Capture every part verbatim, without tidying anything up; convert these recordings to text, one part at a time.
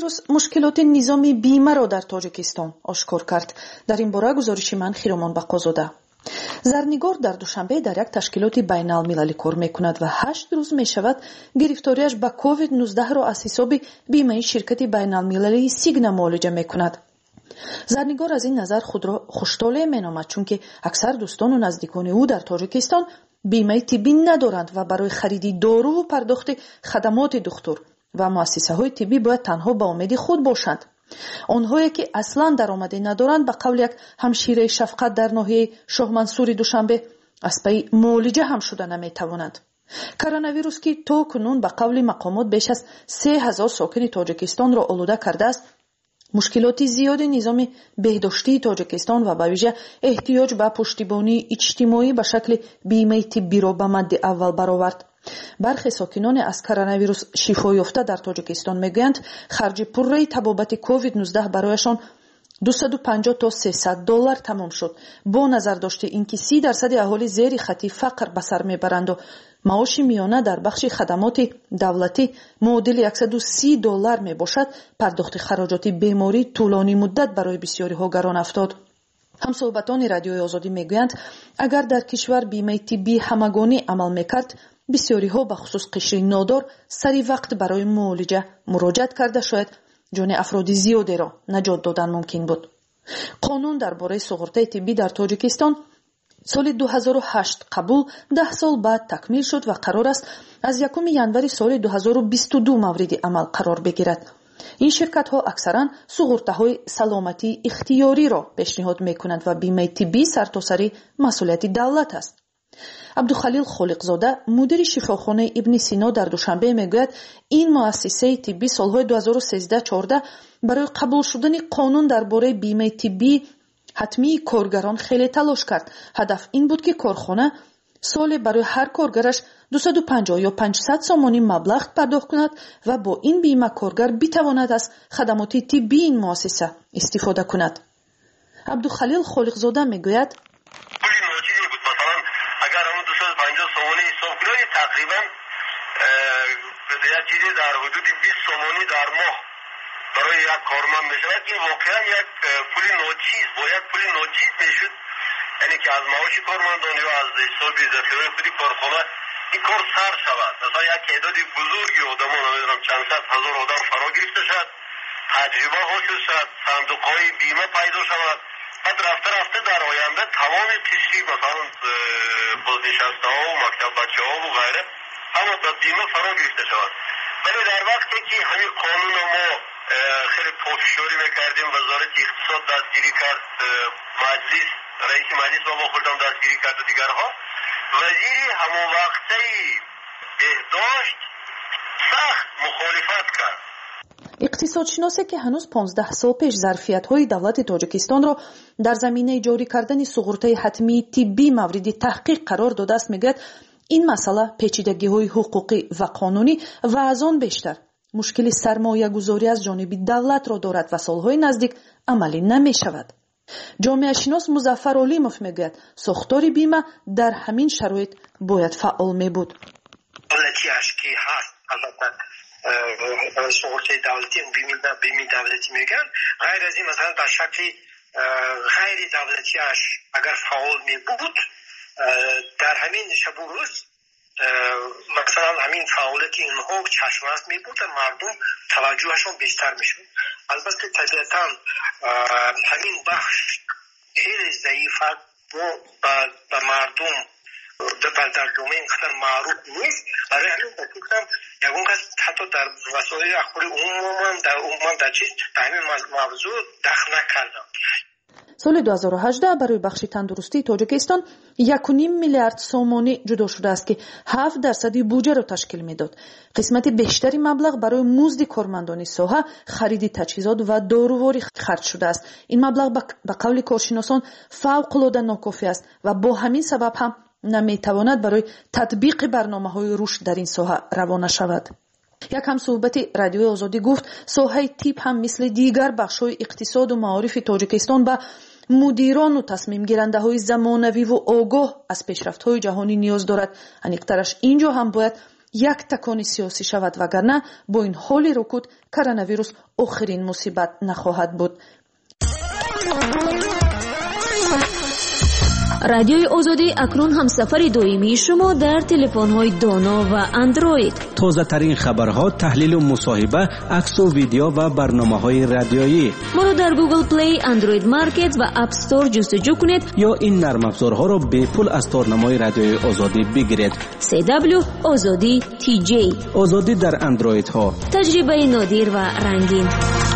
коронавирус мушкилоти низоми бимаро дар тоҷикистон ошкор кард. дар ин бора гузориши ман Хиромон Бақозода. зарнигор дар душанбе дар як ташкилоти байналмилалӣ кор мекунад ва ҳашт рӯз мешавад гирифториаш ба ковид нуздаҳ-ро аз ҳисоби бимаи ширкати байналмилалии сигна муолиҷа мекунад. зарнигор аз ин назар худро хуштоле меномад, чунки аксар дӯстону наздикони ӯ дар тоҷикистон бимаи тиббӣ надоранд ва барои хариди доруву пардохти хадамоти духтур ва муассисаҳои тиббӣ бояд танҳо ба умеди худ бошанд. онҳое ки аслан даромадӣ надоранд, ба қавли як ҳамшираи шафқат дар ноҳияи шоҳмансури душанбе, аз паи муолиҷа ҳам шуда наметавонанд. коронавирус ки то кунун ба қавли мақомот беш аз се ҳазор сокини тоҷикистонро олуда кардааст, мушкилоти зиёди низоми беҳдоштии тоҷикистон ва ба вижа эҳтиёҷ ба пуштибонии иҷтимоӣ ба шакли бимаи тиббиро ба мадди аввал баровард. бархе сокиноне аз коронавирус шифо ёфта дар тоҷикистон мегӯянд, харҷи пурраи табобати ковид нуздаҳ барояшон дусаду панҷоҳ то сесад доллар тамом шуд. бо назар дошти ин ки си дарсади аҳолӣ зери хатти фақр ба сар мебаранду маоши миёна дар бахши хадамоти давлатӣ муодили яксаду си доллар мебошад, пардохти хароҷоти беморӣ тӯлонӣ муддат барои бисёриҳо гарон афтод. ҳамсоҳбатони радиои озодӣ мегӯянд, агар дар кишвар бимаи тиббии ҳамагонӣ амал мекард, бисёриҳо ба хусус қишри нодор сари вақт барои муолиҷа муроҷиат карда шояд ҷони афроди зиёдеро наҷот додан мумкин буд. қонун дар бораи суғуртаи тиббӣ дар тоҷикистон соли ду ҳазору ҳашт қабул, даҳ сол баъд такмил шуд ва қарор аст аз якуми январи соли ду ҳазору бисту ду мавриди амал қарор бигирад. ин ширкатҳо аксаран суғуртаҳои саломатии ихтиёриро пешниҳод мекунанд ва бимаи тиббӣ сартосари масъулияти давлат аст. абдухалил холиқзода, мудири шифохонаи ибни сино дар душанбе мегӯяд, ин муассисаи тиббӣ солҳои ду ҳазору сездаҳ чордаҳ барои қабул шудани қонун дар бораи бимаи тиббии ҳатмии коргарон хеле талош кард. ҳадаф ин буд ки корхона соле барои ҳар коргараш дусаду панҷоҳ ё панҷсад сомонӣ маблағ пардохт кунад ва бо ин бима коргар битавонад аз хадамоти тиббии ин муассиса истифода кунад. абдухалил холиқзода мегӯяд, تقریبا یک چیزی در حدود بیست سومانی در ماه برای یک کارمند میشود. این واقعا یک پول ناچیز با یک پول ناچیز میشد، یعنی که از معاش کارمندان یا از حساب ذخیره خودی کارخانه این کار سر شود. مثلا یک تعداد بزرگی آدمان، نمیدونم چند صد هزار آدم فرا گرفته شد، تجربه حاصل شد، صندوق‌های بیمه پیدا شود. بعد رفته رفته در آینده تمام قشری مثلا بازنشسته ها و مکتب بچه ها و غیره همه به بیمه فرا گرفته شود. ولی در وقتی که همین قانون ما خیلی پافشاری میکردیم، وزارت اقتصاد دستگیری کرد، مجلس رئیس مجلس با ما خودم دستگیری کرد و دیگرها، وزیر همون وقتی بهداشت سخت مخالفت کرد. иқтисодшиносе ки ҳанӯз понздаҳ сол пеш зарфиятҳои давлати тоҷикистонро дар заминаи ҷорӣ кардани суғуртаи ҳатмии тиббӣ мавриди таҳқиқ қарор додааст, мегӯяд, ин масъала печидагиҳои ҳуқуқӣ ва қонунӣ ва аз он бештар мушкили сармоягузорӣ аз ҷониби давлатро дорад ва солҳои наздик амалӣ намешавад. ҷомеашинос Музаффар Олимов мегӯяд, сохтори бима дар ҳамин шароит бояд фаъол мебуд. سوغورتای دولتی بیمه دولتی میگن، غیر از این مثلا در شکل غیر دولتیش اگر فعال می بود در همین شب و روز مثلا همین فعالیت اینها چشم‌انداز می بود و مردم توجهشون بیشتر میشد. البته طبیعتا همین بخش خیلی ضعیف با مردم در جامعه اینقدر معروف نیست. برای همین بکنم یکون کس حتی در وسایل اخباری عموما در عموما در چیز به همین موضوع دخل نکردم. соли ду ҳазору ҳаждаҳ барои бахши тандурустии тоҷикистон як و نیم миллиард сомонӣ ҷудо шудааст ки ҳафт дарсади буҷаро ташкил медод. қисмати бештари маблағ барои музди кормандони соҳа, хариди таҷҳизот ва доруворӣ харҷ шудааст. ин маблағ ба қавли коршиносон фавқулода нокофӣ аст ва бо ҳамин сабаб ҳам наметавонад барои татбиқи барномаҳои рушд дар ин соҳа равона шавад. як ҳамсӯҳбати радиои озодӣ гуфт, соҳаи тиб ҳам мисли дигар бахшҳои иқтисоду маорифи тоҷикистон ба мудирону тасмимгирандаҳои замонавиву огоҳ аз пешрафтҳои ҷаҳонӣ ниёз дорад. аниқтараш ин ҷо ҳам бояд як такони сиёсӣ шавад, вагарна бо ин ҳоли рукуд коронавирус охирин мусибат нахоҳад буд. радиои озодӣ акнун ҳамсафари доимии шумо дар телефонҳои доно ва андроид. тозатарин хабарҳо, таҳлилу мусоҳиба, аксу видео ва барномаҳои радиоӣ. моро дар Google Play, Android Market ва App Store ҷустуҷӯ кунед ё ин нармафзорҳоро бепул аз торнамои радиои озодӣ бигиред. си дабл ю озодӣ ти ҷей. озодӣ дар андроидҳо. таҷрибаи нодир ва рангин.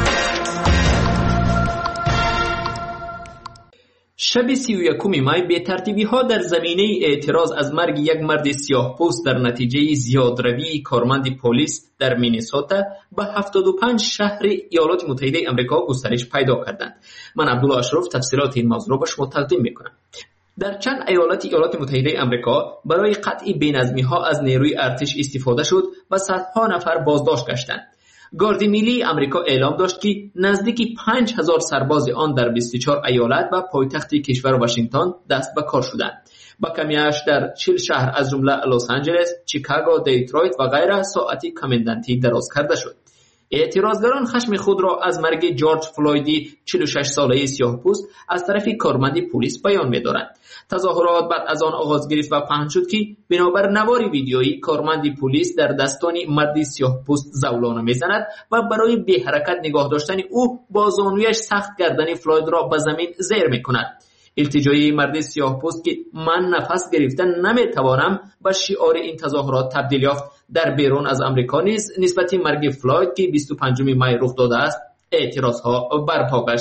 شب سی و یکم مای بی‌ترتیبی ها در زمینه اعتراض از مرگ یک مرد سیاه‌پوست در نتیجه زیادروی کارمند پلیس در مینیسوتا به هفتاد و پنج شهر ایالات متحده آمریکا گسترش پیدا کردند. من عبدالله اشرف تفصیلات این موضوع را به شما تقدیم میکنم. در چند ایالت ایالات متحده آمریکا برای قطع بی‌نظمی‌ها از نیروی ارتش استفاده شد و صدها نفر بازداشت گشتند. گارد ملی آمریکا اعلام داشت که نزدیک پنج هزار سرباز آن در بیست و چهار ایالت و پایتخت کشور واشنگتن دست به کار شدند. با کمیش در چهل شهر از جمله لس آنجلس، چیکاگو، دیترویت و غیره ساعتی کامندانتی دراز کرده شد. اعتراضگران خشم خود را از مرگ جورج فلویدی چهل و شش ساله سیاه‌پوست از طرف کارمند پلیس بیان می‌دارند. تظاهرات بعد از آن آغاز گرفت و پهن شد که بنابر نوار ویدیویی کارمند پلیس در دستان مردی سیاه‌پوست زولانه می‌زند و برای بی حرکت نگاه داشتن او با زانویش سخت گردن فلوید را به زمین زیر می‌کند. التجای مرد سیاه‌پوست که من نفس گرفتن نمی‌توانم به شعار این تظاهرات تبدیل یافت. در بیرون از آمریکا نیز نسبت مرگ فلوید که بیست و پنجم می رخ داده است اعتراضها برپا گشت.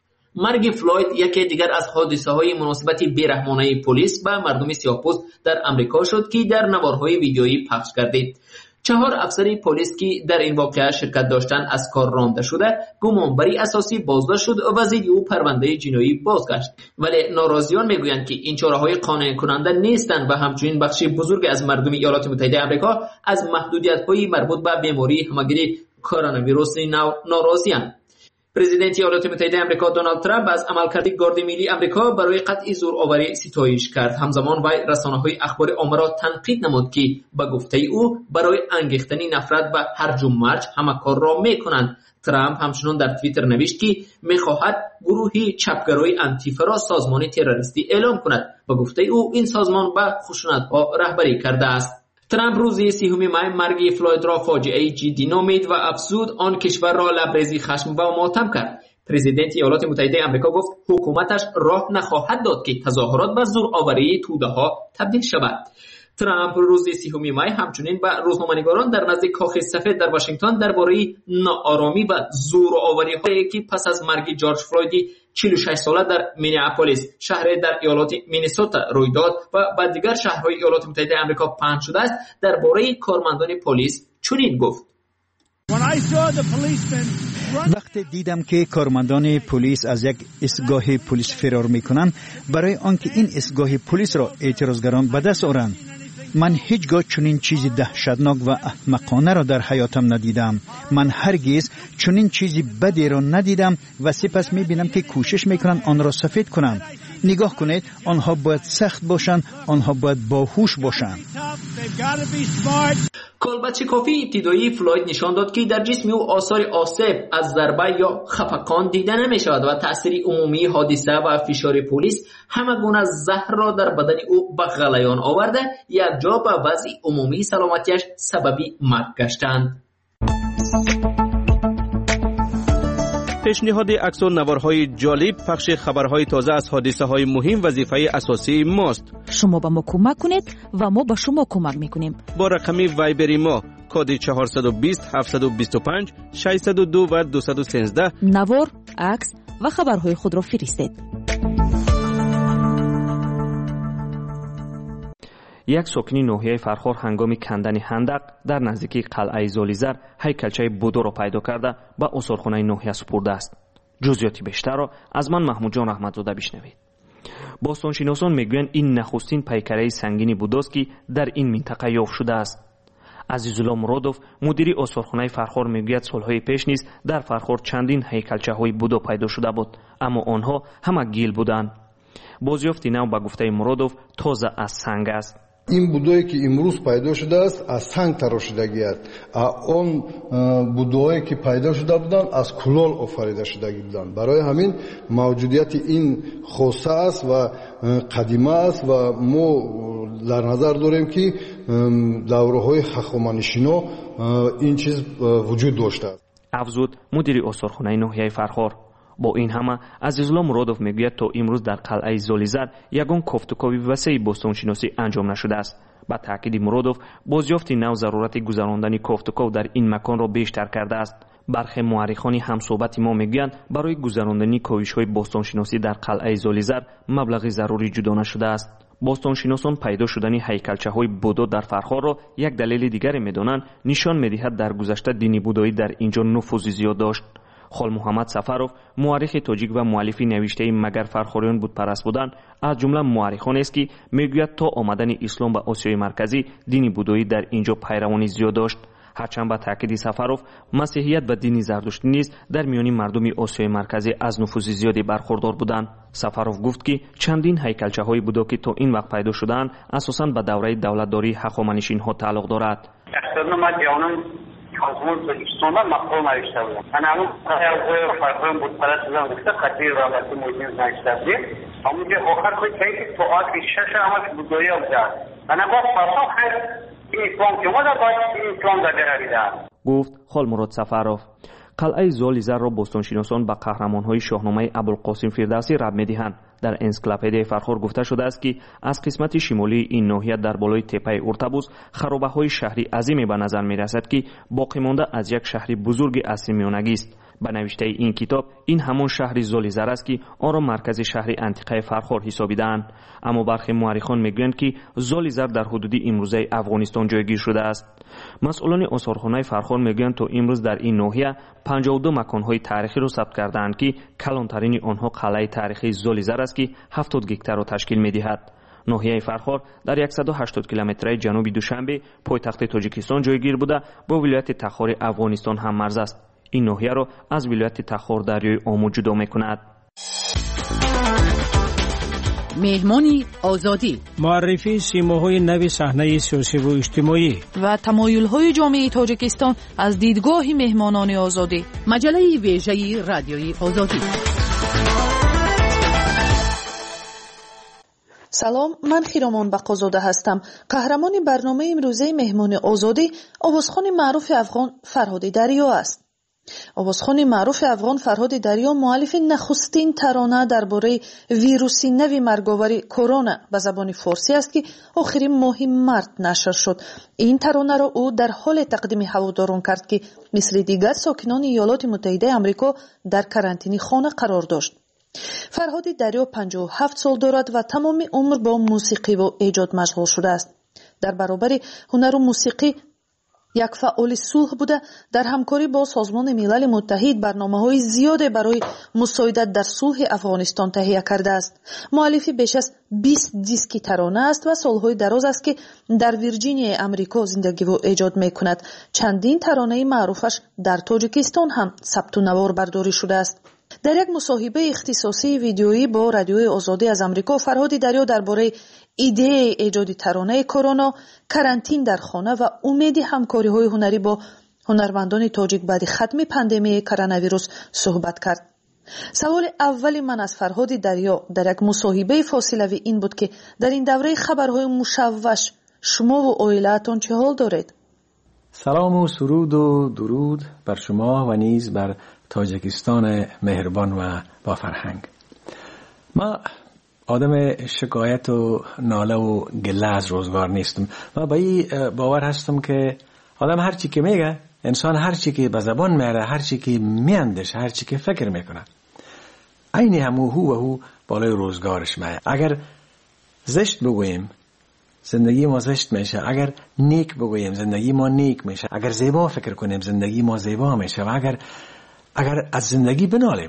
مرگ فلوید یکی دیگر از حادثه‌های مناسبت بی‌رحمانه پلیس به مردم سیاه‌پوست در آمریکا شد که در نوارهای ویدیویی پخش گردید. چهار افسر پلیس که در این واقعه شرکت داشتند از کار رانده شده، گمانبری اساسی بازداشت شد و ضد او پرونده جنایی بازگشت. ولی ناراضیان میگویند که این چاره‌های قانع کننده نیستند و همچنین بخشی بزرگ از مردم ایالات متحده آمریکا از محدودیت‌های مربوط به بیماری همگیری کرونا نو ناراضی‌اند. پرزیدنت ایالات متحده آمریکا دونالد ترامپ از عملکرد گارد ملی آمریکا برای قطع زورآوری ستایش کرد. همزمان وی رسانه‌های اخبار عامه را تنقید نمود که به گفته او برای انگیختن نفرت و هرج و مرج همه کار را می‌کنند. ترامپ همچنین در توییتر نوشت که می‌خواهد گروهی چپگرای آنتیفا را سازمان تروریستی اعلام کند. به گفته او این سازمان به خشونت‌ها رهبری کرده است. ترامپ روز سیوم می مرگ فلوید را فاجعه جدی نامید و افزود آن کشور را لبریزی خشم و ماتم کرد. پرزیدنت ایالات متحده آمریکا گفت حکومتش راه نخواهد داد که تظاهرات به زورآوری توده‌ها تبدیل شود. ترامپ روز سیوم می همچنین به روزنامه‌نگاران در نزد کاخ سفید در واشنگتن درباره ناآرامی و زورآوری‌هایی که پس از مرگ جورج فلوید چهل و شش ساله در مینیاپولیس شهر در ایالات مینیسوتا روی داد و به دیگر شهرهای ایالات متحده آمریکا پهن شده است درباره کارمندان پلیس چنین گفت: وقتی دیدم که کارمندان پلیس از یک ایستگاه پلیس فرار میکنند برای آنکه این ایستگاه پلیس را اعتراضگران به دست آورند، من هیچگاه چنین چیزی دهشتناک و احمقانه را در حیاتم ندیدم. من هرگز چنین چیزی بدی را ندیدم و سپس میبینم که کوشش میکنند آن را سفید کنند. نگاه کنید، آنها باید سخت باشند، آنها باید باهوش باشند. کالبد کافی ابتدایی فلوید نشان داد که در جسم او آثار آسیب از ضربه یا خفقان دیده نمی شود و تأثیر عمومی حادثه و فشار پلیس همه گونه زهر را در بدن او به غلیان آورده یک جا به وضع عمومی سلامتیش سببی مرگ گشتند. پیشنهاد عکس و نوارهای جالب، پخش خبرهای تازه از حادثه های مهم وظیفه اساسی ماست. شما به ما کمک کنید و ما به شما کمک میکنیم. با رقم وایبری ما کد چهارصد و بیست هفتصد و بیست و پنج ششصد و دو و دویست و سیزده نوار، عکس و خبرهای خود را فرستید. یک ساکنی ناحیه فرخار هنگام کندن خندق در نزدیکی قلعه زالیزر هیکلچه بودو را پیدا کرده به آثارخانه ناحیه سپرده است. جزئیات بیشتر را از من محمود جان رحمتزاده بشنوید. باستانشناسان میگویند این نخستین پیکره سنگین بوداست که در این منطقه یافت شده است. عزیزالله مرادوف مدیر آثارخانه فرخار میگوید سالهای پیش نیز در فرخار چندین هیکلچه های بودا پیدا شده بود، اما آنها همه گیل بودند. بازیافت نو به گفته مرادوف تازه از سنگ است. این بودایی که امروز پیدا شده است از سنگ تراشیدگی است. آن بودایی که پیدا شده بودند از کلال آفریده شدگی بودند. برای همین موجودیت این خاصه است و قدیمه است و ما در نظر داریم که دوره‌های هخامنشی‌ها این چیز وجود داشته است. افزود مدیر استخوان‌های ناحیه فرخار. با این همه عزیزالله مرادوف میگوید تا امروز در قلعه زالیزر یگان کوفتوکاوی وسیع بوستانشناسی انجام نشده است. با تاکید مرادوف بازیافت نو ضرورت گذراندن کوفتوکاو در این مکان را بیشتر کرده است. برخی مورخان همصحبت ما میگویند برای گذراندن کویش‌های بوستانشناسی در قلعه زالیزر مبلغ ضروری جدا نشده است. باستانشناسان پیدا شدن هیکلچه‌های بودا در فرخار را یک دلیل دیگر می‌دانند، نشان می‌دهد در گذشته دینی بودایی در اینجا نفوذ زیاد داشت. خال محمد سفروف مورخ تاجیک و مؤلف نوشته مگر فرخاریان بود پرست بودند از جمله مورخان است که میگوید تا آمدن اسلام به آسیای مرکزی دینی بودایی در اینجا پیروانی زیاد داشت. هرچند با تاکید سفروف مسیحیت و دین زردشتی نیز در میان مردم آسیای مرکزی از نفوذ زیادی برخوردار بودند. سفروف گفت که چندین هیکلچه‌های بودا که تا این وقت پیدا شدند اساساً به دوره دولتداری هخامنشی‌ها تعلق دارد. کازمون بلوچستان مقام نوشته بودم. من همون از فرقان بود پرست بودم گفته خطیر رابطه موجود نوشته بودیم. همونجا آخر کوئی کهی که تو آتی شش همش بودایی هم داد. من باز فرصا خیر این اسلام که ما در باید این اسلام در جنبیده. گفت خال مراد سفروف. قلعه زالیزر را باستانشناسان به قهرمان‌های شاهنامه ابوالقاسم فردوسی ربط می‌دهند. در انسیکلوپدیای فرخار گفته شده است که از قسمت شمالی این ناحیه در بالای تپه ارتبوس خرابه‌های شهری عظیمی به نظر می‌رسد که باقی مانده از یک شهر بزرگ عصر میانگی است. به نوشته این کتاب این همان شهر زالیزر است که آن را مرکز شهر انتیقه فرخار حسابیدند. اما برخی مورخان میگویند که زالیزر در حدود امروزه افغانستان جایگیر شده است. مسئولان آثارخانه فرخار میگویند تا امروز در این ناحیه پنجاه و دو مکان‌های تاریخی را ثبت کرده‌اند که کلانترین آنها قلعه تاریخی زالیزر است که هفتاد گکتار را تشکیل می‌دهد. ناحیه فرخار در صد و هشتاد کیلومتری جنوبی دوشنبه پایتخت تاجیکستان جایگیر بوده با ولایت تخار افغانستان هم مرز است. این ناحیه را از ولایت تخار دریای آمو جدا می‌کند. مهمانی آزادی، معرفی سیماهای نو صحنه سیاسی و اجتماعی و تمایل‌های جامعه تاجیکستان از دیدگاه مهمانان آزادی. مجله ویژه رادیوی آزادی. سلام، من خیرامان بقازاده هستم. قهرمان برنامه امروزه مهمان آزادی آوازخوان معروف افغان فرهاد دریا است. آوازخوان معروف افغان فرهاد دریا مؤلف نخستین ترانه درباره ویروسی نوی مرگاور کرونا به زبان فارسی است که آخرین ماه مارت نشر شد. این ترانه را او در حال تقدیم هواداران کرد که مثل دیگر ساکنان ایالات متحده آمریکا در کرانتینی خانه قرار داشت. فرهاد دریا پنجاه و هفت سال دارد و تمام عمر با موسیقی و ایجاد مشغول شده است. در برابر هنر و موسیقی یک فعال صلح بوده. در همکاری با سازمان ملل متحد برنامه‌های زیاد برای مساعدت در صلح افغانستان تهیه کرده است. مؤلف بیش از بیست دیسک ترانه است و سالهای دراز است که در ویرجینیا آمریکا زندگی و ایجاد می‌کند. چندین ترانه معروفش در تاجیکستان هم ثبت و نوار برداری شده است. در یک مصاحبه اختصاصی ویدیویی با رادیوی آزادی از آمریکا فرهاد دریا درباره ایده ایجاد ترانه کرونا، کرانتین در خانه و امید همکاری‌های هنری با هنرمندان تاجیک بعد ختم پاندمی کرونا ویروس صحبت کرد. سوال اول من از فرهاد دریا در یک مصاحبه فاصله‌ای این بود که در این دوره خبرهای مشوش شما و عائله‌تان چه حال دارید؟ سلام و سرود و درود بر شما و نیز بر تاجیکستان مهربان و با فرهنگ. ما آدم شکایت و ناله و گله از روزگار نیستم. ما با این باور هستم که آدم هر چی که میگه، انسان هر چی که به زبان میاره، هر چی که میاندیشه، هر چی که فکر میکنه، عین همو هو و هو بالای روزگارش میاد. اگر زشت بگوییم زندگی ما زشت میشه، اگر نیک بگوییم زندگی ما نیک میشه، اگر زیبا فکر کنیم زندگی ما زیبا میشه، و اگر اگر از زندگی بنالیم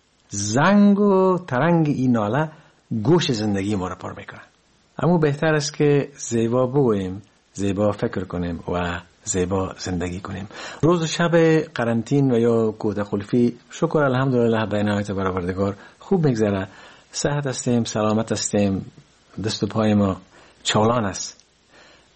زنگ و ترنگ این ناله گوش زندگی ما رو پر میکنه. اما بهتر است که زیبا بگوییم، زیبا فکر کنیم و زیبا زندگی کنیم. روز و شب قرنطین و یا کوته خلفی شکر الحمدلله به عنایت برآوردگار خوب میگذره. صحت هستیم، سلامت هستیم، دست و پای ما چالان است.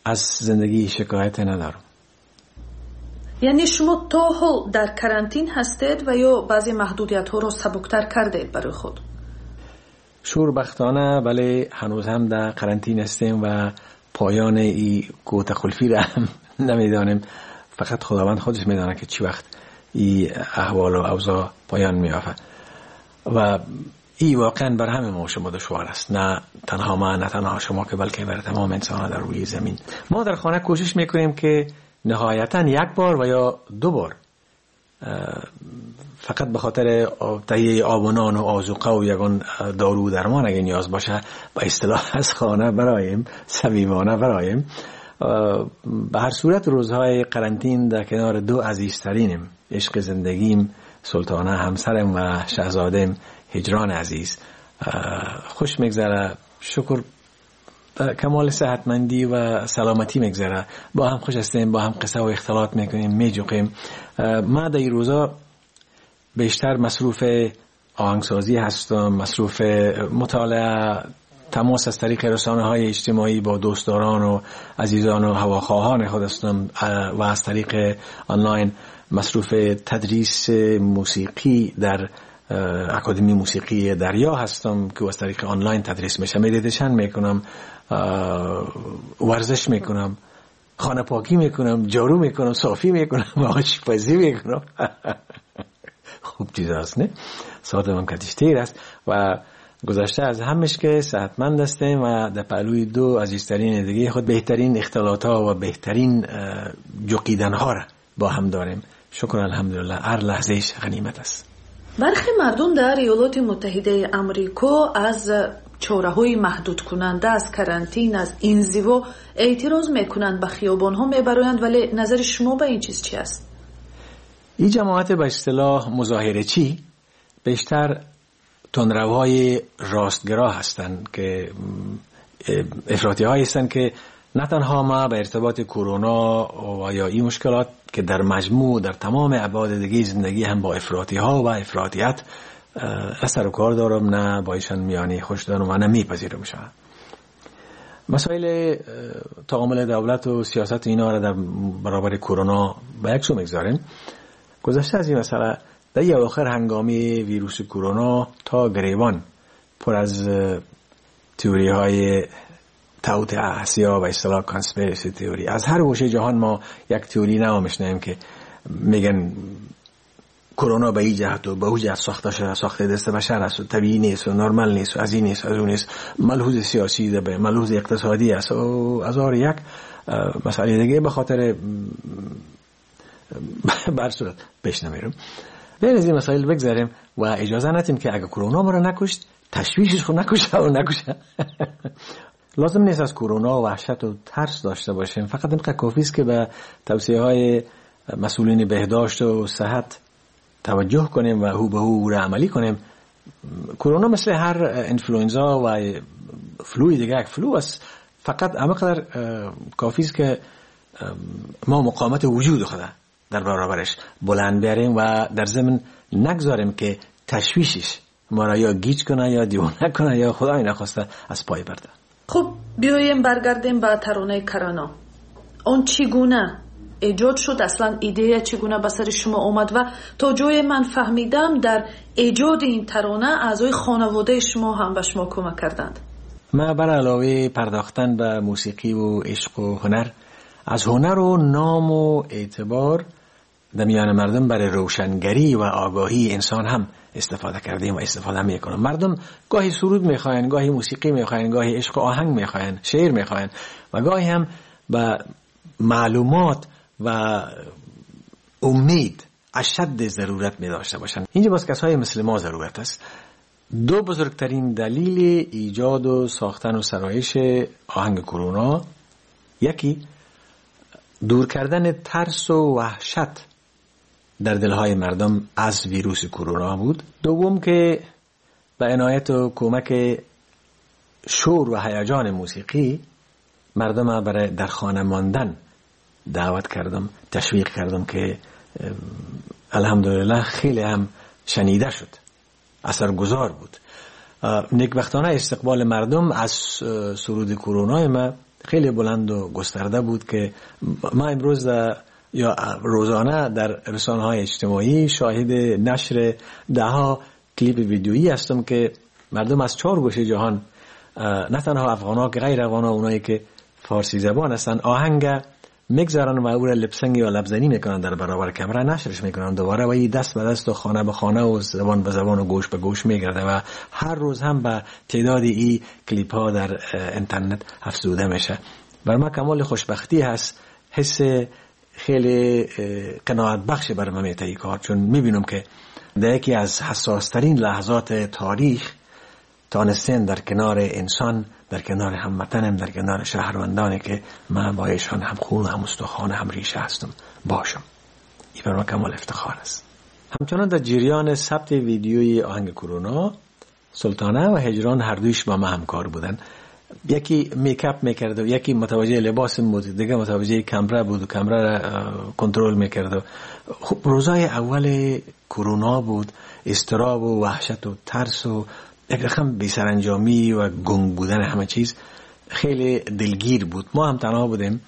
از زندگی شکایت ندارم. یعنی شما تا حال در کرانتین هستید و یا بعضی محدودیت ها رو سبکتر کردید برای خود؟ شوربختانه بله، هنوز هم در کرانتین هستیم و پایان این گوته خلفی را هم نمیدانیم. فقط خداوند خودش میدانه که چی وقت این احوال و اوضاع پایان میافه و این واقعا بر همه ما شما دشوار است، نه تنها ما، نه تنها شما، که بلکه بر تمام انسان در روی زمین. ما در خانه کوشش میکنیم که نهایتا یک بار و یا دو بار فقط به خاطر تهیه آب و نان و آذوقه و یگان دارو درمان اگه نیاز باشه با اصطلاح از خانه برایم، صمیمانه برایم. به هر صورت روزهای قرنطین در کنار دو عزیزترینم، عشق زندگیم سلطانه همسرم و شاهزادم هجران عزیز، خوش میگذره، شکر کمال صحتمندی و سلامتی میگذره، با هم خوش هستیم، با هم قصه و اختلاط میکنیم، میجوقیم. ما در این روزا بیشتر مصروف آهنگسازی هستم، مصروف مطالعه، تماس از طریق رسانه های اجتماعی با دوستداران و عزیزان و هواخواهان خود هستم و از طریق آنلاین مصروف تدریس موسیقی در اکادمی موسیقی دریا هستم که از طریق آنلاین تدریس میشه. مدیتیشن میکنم، ورزش میکنم، خانه پاکی میکنم، جارو میکنم، صافی میکنم، آشپزی میکنم. خوب چیز هست نه؟ ساعت من کتیشتیر است و گذشته از همش که صحتمند هستیم و در پهلوی دو عزیزترین دیگه خود بهترین اختلاط ها و بهترین جوقیدن ها را با هم داریم. شکر الحمدلله، هر لحظهش غنیمت است. برخی مردم در ایالات متحده آمریکا از چاره‌های محدود کننده، از کرانتین، از انزوا اعتراض میکنند، به خیابان ها میبرند، ولی نظر شما به این چیز چی است؟ این جماعت به اصطلاح مظاهره چی بیشتر تندروهای راستگرا هستند که افراطی هایی هستند که نه تنها ما به ارتباط کرونا و یا این مشکلات که در مجموع در تمام ابعاد دیگه زندگی هم با افراطی ها و افراطیت اثر و کار دارم، نه با ایشان میانی خوش دارم و نه میپذیرم شد. مسائل تعامل دولت و سیاست اینا را در برابر کرونا به یک سو میگذاریم. گذشته از این مسئله در یه آخر هنگامی ویروس کرونا تا گریبان پر از تئوری های توت احسیا و اصطلاح کانسپیرسی تئوری. از هر گوشه جهان ما یک تئوری نو میشنیم که میگن کرونا به این جهت و به اون جهت ساخته شده، ساخته دست بشر است و طبیعی نیست و نرمال نیست و از این نیست از اون نیست، ملحوظ سیاسی ده به ملحوظ اقتصادی است و از آر یک مسئله دیگه به خاطر بر صورت پیش نمیرم. بین از این مسائل بگذاریم و اجازه ندیم که اگه کرونا ما رو نکشت تشویشش خود نکشه و نکشه. لازم نیست از کرونا وحشت و ترس داشته باشیم، فقط اینقدر کافی است که به توصیه های مسئولین بهداشت و صحت توجه کنیم و هو به هو را عملی کنیم. کرونا مثل هر انفلوئنزا و فلوی دیگه یک فلو است، فقط همینقدر کافی است که ما مقاومت وجود خود در برابرش بلند بیاریم و در ضمن نگذاریم که تشویشش ما را یا گیج کنه یا دیوانه کنه یا خدای نخواسته از پای برده. خب بیایم برگردیم به ترانه کرونا. اون چگونه ایجاد شد؟ اصلا ایده چگونه به سر شما اومد و تا جای من فهمیدم در ایجاد این ترانه اعضای خانواده شما هم به شما کمک کردند. ما بر علاوه پرداختن به موسیقی و عشق و هنر، از هنر و نام و اعتبار در میان مردم برای روشنگری و آگاهی انسان هم استفاده کردیم و استفاده میکنم. مردم گاهی سرود میخواین، گاهی موسیقی میخواین، گاهی عشق و آهنگ میخواین، شعر میخواین و گاهی هم به معلومات و امید اشد ضرورت می داشته باشن. اینجا باز کسای مثل ما ضرورت است. دو بزرگترین دلیل ایجاد و ساختن و سرایش آهنگ کرونا، یکی دور کردن ترس و وحشت در دلهای مردم از ویروس کرونا بود. دوم که به عنایت و کمک شور و هیجان موسیقی مردم برای در خانه ماندن دعوت کردم، تشویق کردم که الحمدلله خیلی هم شنیده شد، اثرگذار بود. نیکبختانه استقبال مردم از سرود کرونا ما خیلی بلند و گسترده بود که ما امروز یا روزانه در رسانه‌های اجتماعی شاهد نشر ده ها کلیپ ویدیویی هستم که مردم از چهار گوشه جهان، نه تنها افغان‌ها که غیر افغان‌ها، اونایی که فارسی زبان هستن، آهنگ میگذارن و او را لپسنگ یا لبزنی میکنن در برابر کامera، نشرش میکنن دوباره و این دست به دست و خانه به خانه و زبان به زبان و گوش به گوش میگرده و هر روز هم به تعداد این کلیپ ها در اینترنت افزوده میشه. بر ما کمال خوشبختی هست، حس خیلی قناعت بخش بر من میته این کار، چون میبینم که در یکی از حساس ترین لحظات تاریخ تانستن در کنار انسان، در کنار هموطنم، در کنار شهروندانی که من با ایشان هم خون هم استخوان هم ریشه هستم باشم. این بر ما کمال افتخار است. همچنان در جریان ثبت ویدیوی آهنگ کرونا، سلطانه و هجران هر دویش با ما همکار بودن. یکی میکاپ میکرد و یکی متوجه لباس بود، دیگه متوجه کامرا بود و کامرا را کنترل میکرد. خب روزای اول کرونا بود، استراب و وحشت و ترس و یک رقم بی‌سرانجامی و گنگ بودن همه چیز خیلی دلگیر بود. ما هم تنها بودیم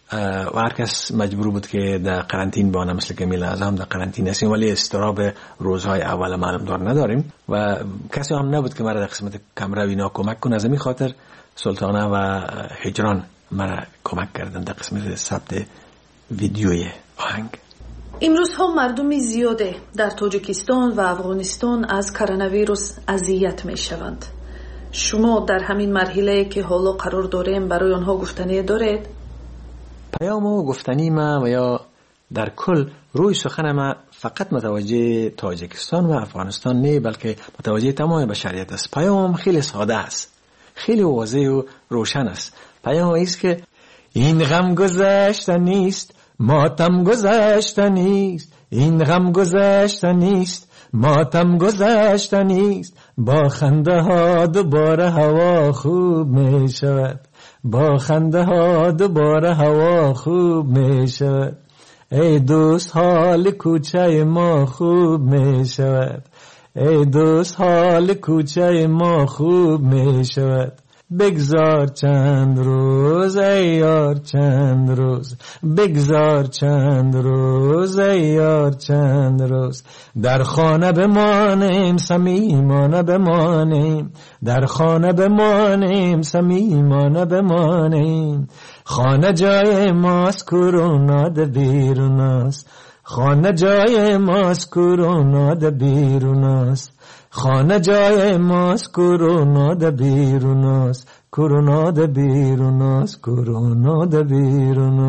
و هر کس مجبور بود که در قرنطین بانه، مثل که میل اعظم در قرنطین هستیم، ولی استراب روزهای اول معلوم دار نداریم و کسی هم نبود که مرا در قسمت کامرا اینا کمک کنه. از این خاطر سلطانه و هجران مرا کمک کردن در قسمت ثبت ویدیوی آهنگ. امروزها مردم زیاده در تاجیکستان و افغانستان از کرونا ویروس اذیت می شوند. شما در همین مرحله که حالا قرار داریم برای آنها گفتنی دارید؟ پیام و گفتنی ما و یا در کل روی سخن ما فقط متوجه تاجیکستان و افغانستان نه، بلکه متوجه تمام بشریت است. پیام خیلی ساده است، خیلی واضح و روشن است. پیام است که این غم گذشته نیست، ماتم گذشته نیست، این غم گذشته نیست، ماتم گذشته نیست، با خنده ها دوباره هوا خوب می شود، با خنده ها دوباره هوا خوب می شود. ای دوست حال کوچه ما خوب می شود، ای دوست حال کوچه ما خوب می شود. بگذار چند روز ای یار چند روز، بگذار چند روز ای یار چند روز، در خانه بمانیم صمیمانه بمانیم، در خانه بمانیم صمیمانه بمانیم. خانه جای ماست کرونا ده بیرون است، خانه جای ماست کرونا ده بیرون است، خانه جای ماست کرونا ده بیرون است، کرونا ده بیرون است، کرونا ده بیرون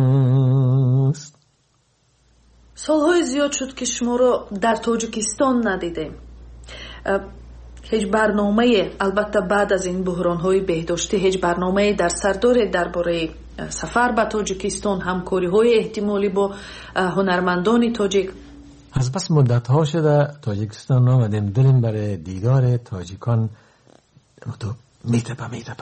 است. سالهای زیاد شد که شما رو در تاجیکستان ندیدیم. هیچ برنامه، البته بعد از این بحران‌های بهداشتی، هیچ برنامه در سر دارید درباره سفر به تاجیکستان، همکاری‌های احتمالی با هنرمندان تاجیک؟ از بس مدت ها شده تاجیکستان آمدیم، دلیم برای دیدار تاجیکان تو میتپه میتپه.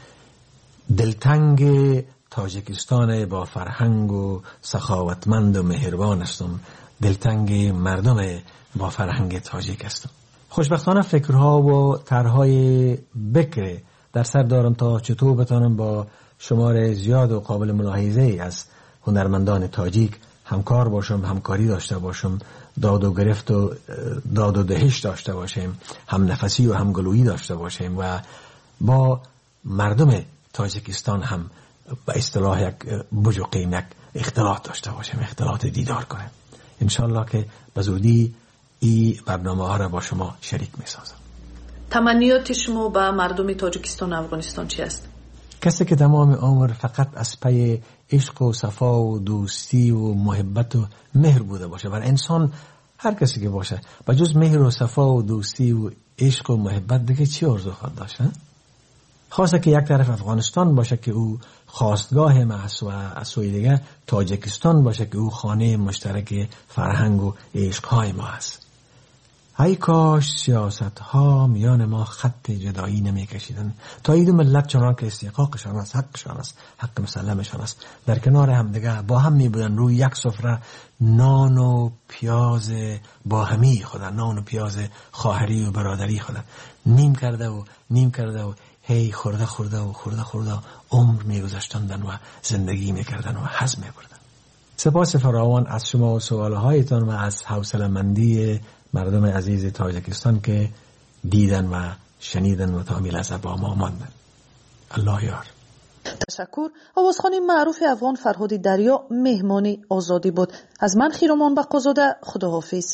دلتنگ تاجیکستان با فرهنگ و سخاوتمند و مهربان هستم، دلتنگ مردم با فرهنگ تاجیک هستم. خوشبختانه فکرها و طرحهای بکر در سر دارم تا چطور بتانم با شمار زیاد و قابل ملاحظه از هنرمندان تاجیک همکار باشم، همکاری داشته باشم، داد و گرفت و داد و دهش داشته باشیم، هم نفسی و هم گلویی داشته باشیم و با مردم تاجیکستان هم به اصطلاح یک بوج و قیمک اختلاط داشته باشیم، اختلاط دیدار کنیم. انشالله که به زودی این برنامه ها را با شما شریک می سازم. تمنیات شما به مردم تاجیکستان و افغانستان چی است؟ کسی که تمام عمر فقط از پی عشق و صفا و دوستی و محبت و مهر بوده باشه، بر انسان هر کسی که باشه به جز مهر و صفا و دوستی و عشق و محبت دیگه چی آرزو خواهد داشت؟ خواسته که یک طرف افغانستان باشه که او خواستگاه ما است و از سوی دیگه تاجیکستان باشه که او خانه مشترک فرهنگ و عشقهای ما است. ای کاش سیاست ها میان ما خط جدایی نمی کشیدن. تا این دو ملت چنان که استحقاقشان است، حقشان است، حق مسلمشان است، در کنار هم دیگه با هم می بودن روی یک سفره نان و پیاز با همی خودن، نان و پیاز خواهری و برادری خودن نیم کرده و نیم کرده و هی خورده خورده و خورده خورده عمر میگذاشتندن و زندگی میکردن و هضم میبردن. سپاس فراوان از شما و سوالهایتان و از حوصله‌مندی مردم عزیز تاجیکستان که دیدن و شنیدن و تا این لحظه با ما ماندن. الله یار. تشکر. آوازخوان معروف افغان فرهاد دریا مهمانی آزادی بود. از من خیرمان بقازاده، خداحافظ.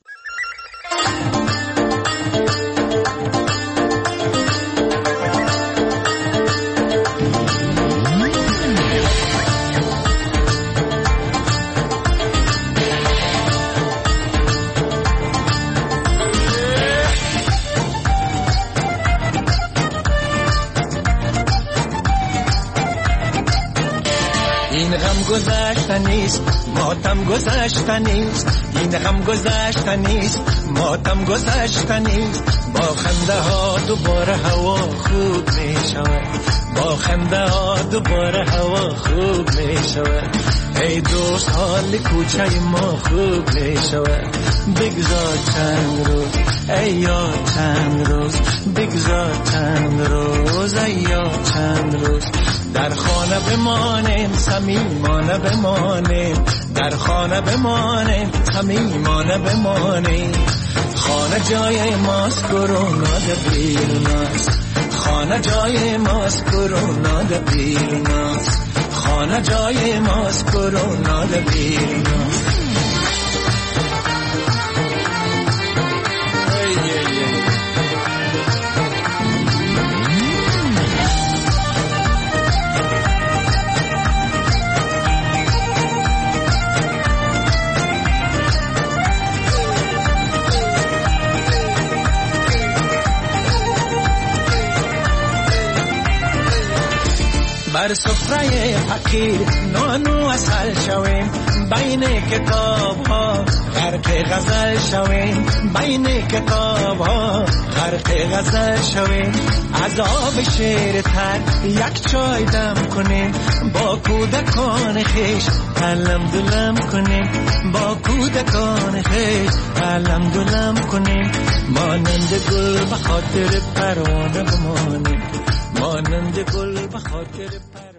این غم گذشته نیست، ماتم گذشته نیست. این غم گذشته نیست، ماتم گذشته نیست. با خنده ها دوباره هوا خوب می شود. با خنده ها دوباره هوا خوب می شود. ای دوست حال کوچه ما خوب می شود. بگذار چند روز ای یار، چند روز بگذار چند روز ای یار، چند روز در خانه بمانیم، صمیمانه بمانیم. در خانه بمانیم، صمیمانه بمانیم. خانه جای ماست، کرونا ده بیروناست. خانه جای ماست، کرونا ده بیروناست. خانه جای ماست، کرونا ده بیروناست. بر سفره فقیر نانو اصل شویم. بین کتاب ها غرق غزل شویم. بین کتاب ها غرق غزل شویم. از آب شیر تر یک چای دم کنیم. با کودکان خیش علم دلم کنیم. با کودکان خیش علم دلم کنیم. مانند گل به خاطر پروانه بمانیم. مانند گل به خاطر